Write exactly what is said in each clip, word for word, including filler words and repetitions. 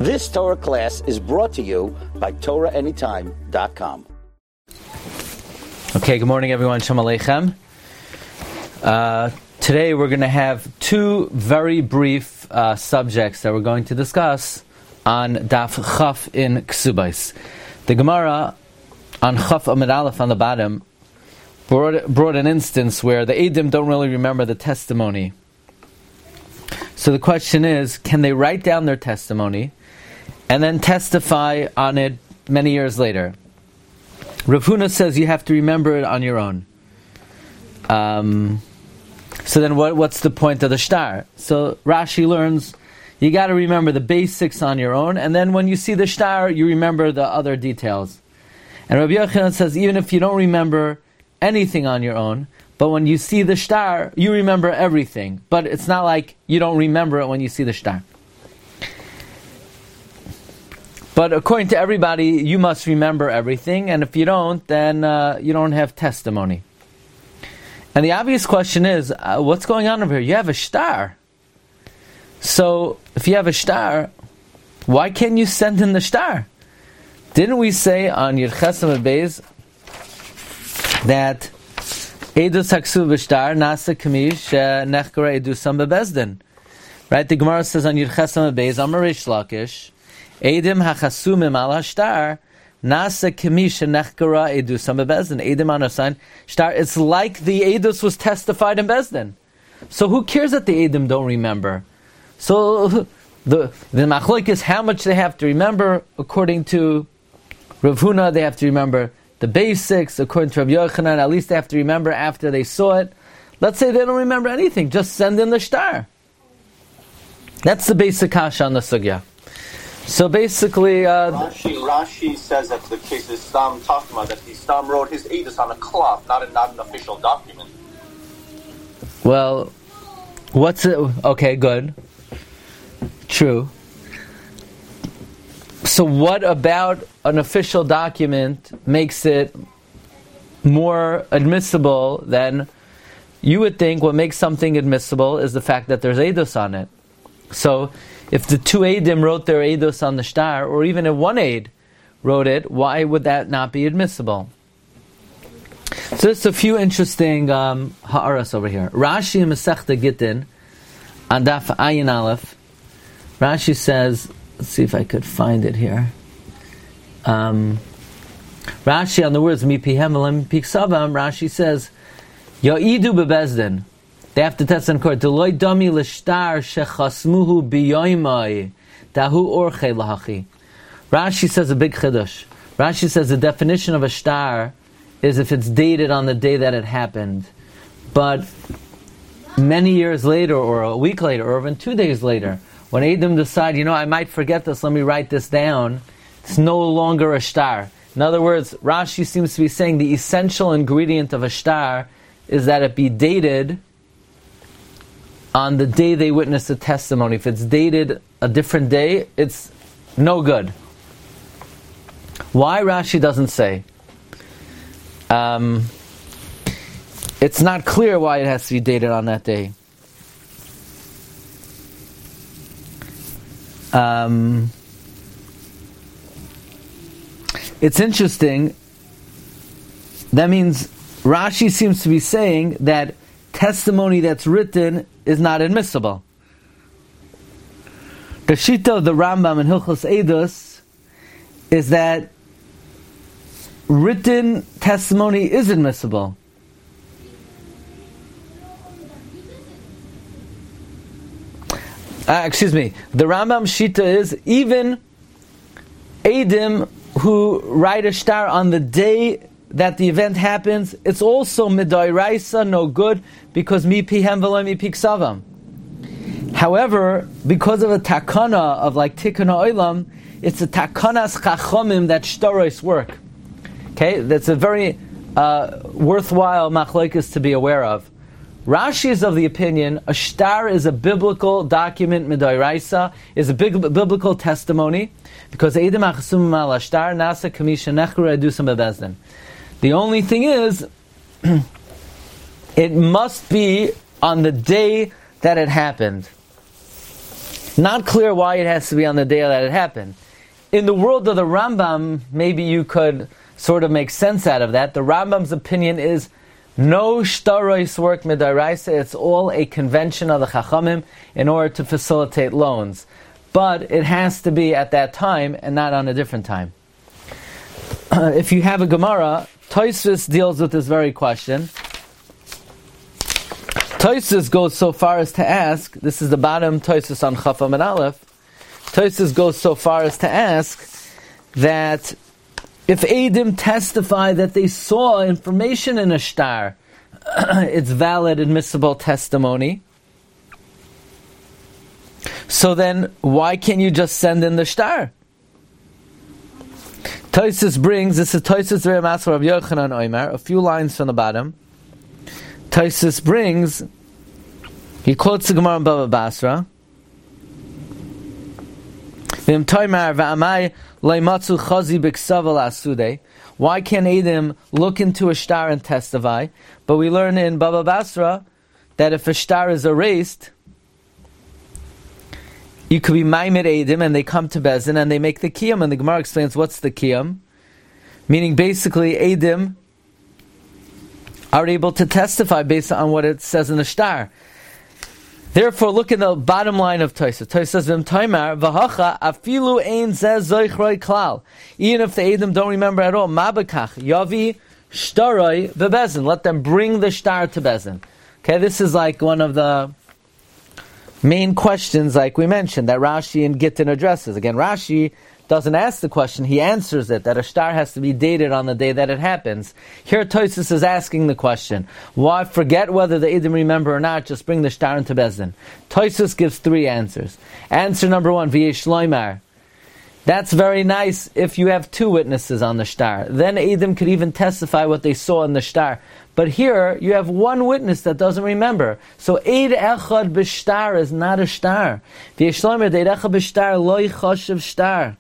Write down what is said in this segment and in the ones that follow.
This Torah class is brought to you by Torah Anytime dot com. Okay, good morning everyone. Shalom Aleichem. Uh, today we're going to have two very brief uh, subjects that we're going to discuss on Daf Chaf in Ksubais. The Gemara on Chaf Amid Aleph on the bottom brought, brought an instance where the Eidim don't really remember the testimony. So the question is, can they write down their testimony and then testify on it many years later? Rav Huna says you have to remember it on your own. Um, so then what, what's the point of the shtar? So Rashi learns you got to remember the basics on your own, and then when you see the shtar, you remember the other details. And Rabbi Yochanan says even if you don't remember anything on your own, but when you see the shtar, you remember everything. But it's not like you don't remember it when you see the shtar. But according to everybody, you must remember everything, and if you don't, then uh, you don't have testimony. And the obvious question is, uh, what's going on over here? You have a shtar. So, if you have a shtar, why can't you send in the shtar? Didn't we say on Yud Chesam Beis that Edus Haksu B'Shtar Nasa Kamish Nechkara Edusam Bebezdin? Right? The Gemara says on Yud Chesam Beis Amar Reish Lakish Edim hachasumim al hashtar nasa kemish nechkara edusam bebezdin. Edim on a sign shtar. It's like the edus was testified in bezdin. So who cares that the edim don't remember? So the the machloek is how much they have to remember. According to Rav Huna, they have to remember the basics. According to Rabbi Yochanan, at least they have to remember after they saw it. Let's say they don't remember anything. Just send in the shtar. That's the basic kasha on the sugya. So basically, uh, Rashi, Rashi says that the case is Stam talking about that he Stam wrote his edus on a cloth, not a, not an official document. Well, what's it? Okay, good, true. So, what about an official document makes it more admissible than you would think? What makes something admissible is the fact that there's edus on it. So, if the two Eidim wrote their Eidos on the shtar, or even if one Eid wrote it, why would that not be admissible? So there's a few interesting um, ha'aras over here. Rashi in Masechta Gittin, on Daf Ayin Aleph, Rashi says, let's see if I could find it here. Um, Rashi on the words, Mi pihem v'lem piksavam, Rashi says, Yo'idu bebezdin. They have to test in court. Deloy dami l'shtar shechasmuhu biyoymai dahu orche lahachi. Rashi says a big chiddush. Rashi says the definition of a shtar is if it's dated on the day that it happened, but many years later, or a week later, or even two days later, when Eidim decide, you know, I might forget this, let me write this down, it's no longer a shtar. In other words, Rashi seems to be saying the essential ingredient of a shtar is that it be dated on the day they witness the testimony. If it's dated a different day, it's no good. Why Rashi doesn't say? Um, it's not clear why it has to be dated on that day. Um, it's interesting. That means Rashi seems to be saying that testimony that's written is not admissible. The shita of the Rambam in Hilchos Eidos is that written testimony is admissible. Uh, excuse me. The Rambam shita is even Eidim who write a shtar on the day that the event happens, it's also midairaisa, no good, because mi pihem v'lo mi piksavam. However, because of a takana of like tikkun ha'olam, it's a takanas chachomim that shtaros work. Okay, that's a very uh, worthwhile machlokes to be aware of. Rashi is of the opinion a shtar is a biblical document midairaisa, is a big biblical testimony, because eidim achasum al shtar nasa kamisha nechura edusam bebezdin. The only thing is, it must be on the day that it happened. Not clear why it has to be on the day that it happened. In the world of the Rambam, maybe you could sort of make sense out of that. The Rambam's opinion is no shtarois work midaraisa. It's all a convention of the Chachamim in order to facilitate loans. But it has to be at that time and not on a different time. Uh, if you have a Gemara, Tosfos deals with this very question. Tosfos goes so far as to ask, this is the bottom Tosfos on Chafam and Aleph, Tosfos goes so far as to ask that if Eidim testify that they saw information in a shtar, it's valid, admissible testimony. So then, why can't you just send in the shtar? Tosfos brings, this is Tosfos Rei Masar of Yochanan Omer, a few lines from the bottom. Tosfos brings, he quotes the Gemara in Baba Basra. Why can't Eidim look into a shtar and testify? But we learn in Baba Basra that if a shtar is erased, you could be maimed Eidim and they come to Bezin and they make the kiyum, and the Gemara explains what's the kiyum. Meaning basically Eidim are able to testify based on what it says in the shtar. Therefore, look at the bottom line of Tosfos. Tosfos says, "V'mtaimar v'hacha afilu ein zeh zoichroi klal." Even if the Eidim don't remember at all, mabakach yavi shtaroi v'bezin. Let them bring the shtar to Bezin. Okay, this is like one of the main questions, like we mentioned, that Rashi and Gittin addresses. Again, Rashi doesn't ask the question, he answers it, that a shtar has to be dated on the day that it happens. Here Tosfos is asking the question, why forget whether the Eidim remember or not, just bring the shtar into Bezdin. Tosfos gives three answers. Answer number one, v'yesh loymar. That's very nice if you have two witnesses on the shtar. Then Eidim could even testify what they saw in the shtar. But here, you have one witness that doesn't remember. So, Eid Echad B'shtar is not a shtar. V'yesh loymar, Eid Echad B'shtar loy choshev shtar.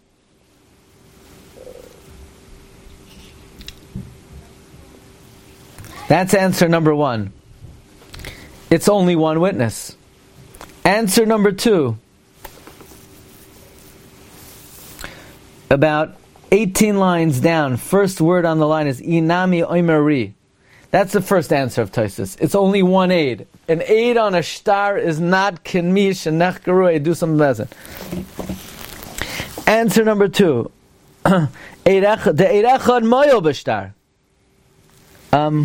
That's answer number one. It's only one witness. Answer number two. About eighteen lines down, first word on the line is Inami Oimeri. That's the first answer of Tosfos. It's only one aid. An aid on a shtar is not kinmish and nechgaru do some bezin. Answer number two. The eid echad moyo b'shtar. Um...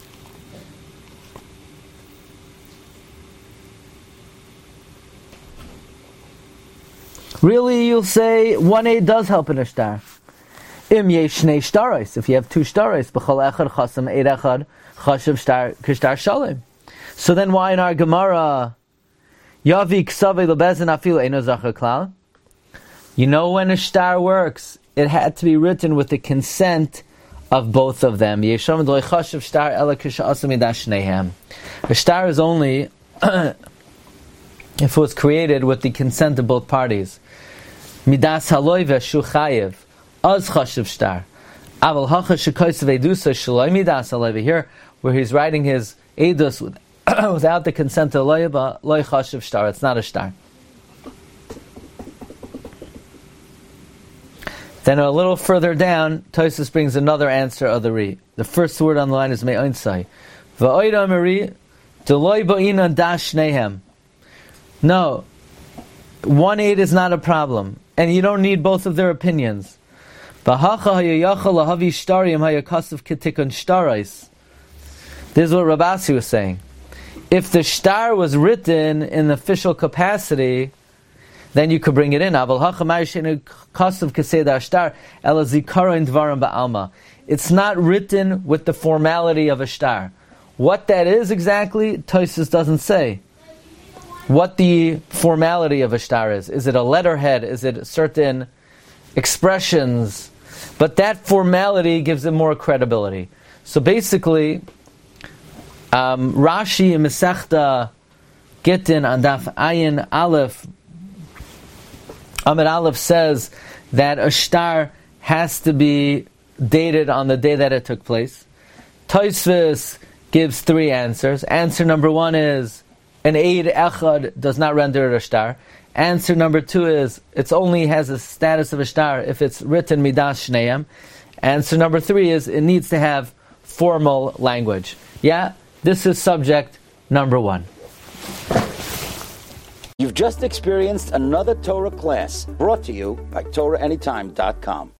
Really, you'll say one aid does help in a shtar. Im yeshnei shtaros. If you have two shtaros, b'chol echad chasam eid echad chashav shtar k'shtar shalem. So then, why in our Gemara yavi ksavei lebezin afil eino zacher klal? You know when a shtar works, it had to be written with the consent of both of them. Yesham lo chashav shtar ela k'shasam idash shnehem. A shtar is only if it was created with the consent of both parties. Midas haloy v'shu chayev az chashav shtar. Aval hacha shekoysev edusa shaloi midas haloy. Here, where he's writing his edus with, without the consent of loy, but loy chashav shtar. It's not a shtar. Then a little further down, Tosfos brings another answer of the re. The first word on the line is me'oinsai. V'oida meri deloy bo'ina dash nehem. No, one aid is not a problem, and you don't need both of their opinions. This is what Rabasi was saying. If the shtar was written in the official capacity, then you could bring it in. It's not written with the formality of a shtar. What that is exactly, Tosfos doesn't say. What the formality of a shtar is. Is it a letterhead? Is it certain expressions? But that formality gives it more credibility. So basically, um, Rashi in Masechta Gittin on Daf Ayin Aleph, Amid Aleph says that a shtar has to be dated on the day that it took place. Tosfos gives three answers. Answer number one is an aid echad does not render it a shtar. Answer number two is it only has a status of a shtar if it's written midas shneim. Answer number three is it needs to have formal language. Yeah, this is subject number one. You've just experienced another Torah class brought to you by Torah Anytime dot com.